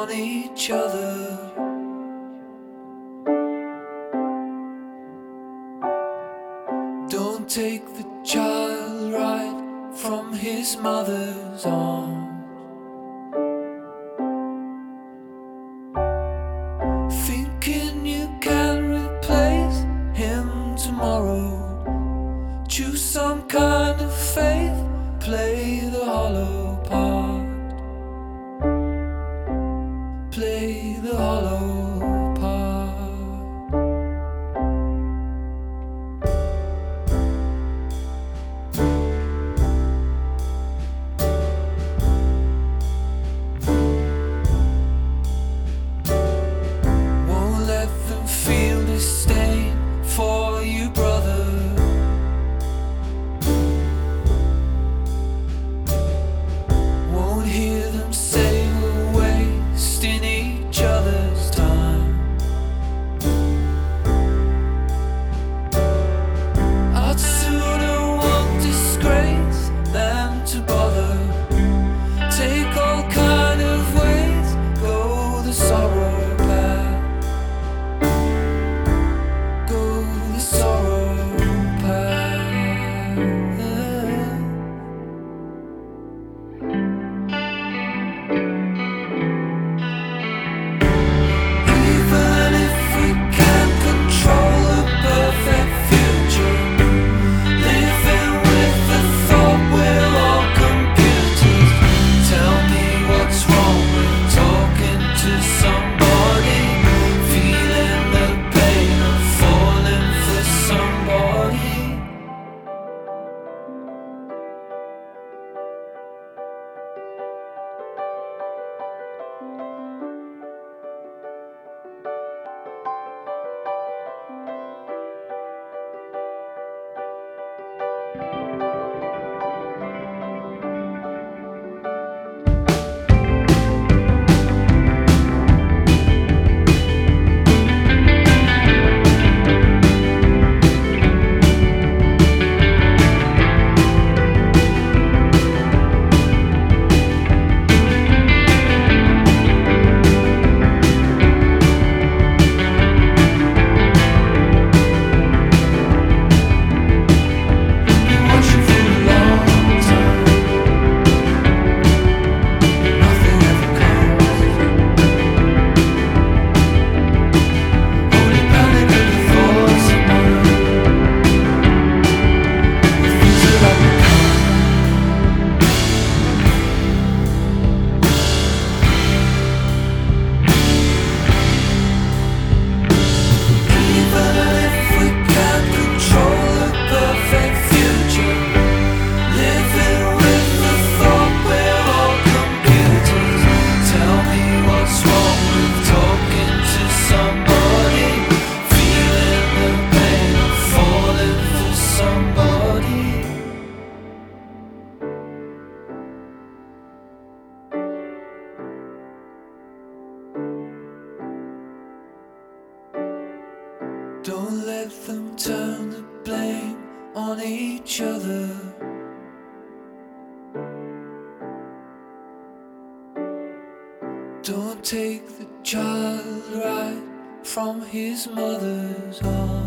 on each other. Don't take the child right from his mother's arms. Thinking you can replace him tomorrow. Choose some kind of faith, play the hollow part. Play the hollow part. Won't let them feel disdain for you, brother. Won't hear them say we're wasting each other's time. I'd sooner want disgrace than to bother. Take all kind of ways, go the sorrow path. Go the sorrow path. Even if we can't control a perfect future, living with the thought we're all computers. Tell me what's wrong with talking to somebody, feeling the pain of falling for somebody. Watching for a long time, nothing ever comes. Only panic at the thoughts of mine, the things that I've become. Even if we can't control a perfect future, living with the thought we're all computers. Tell me what's wrong with talking to somebody, feeling the pain of falling for somebody. Don't let them turn the blame on each other. Don't take the child right from his mother's arms.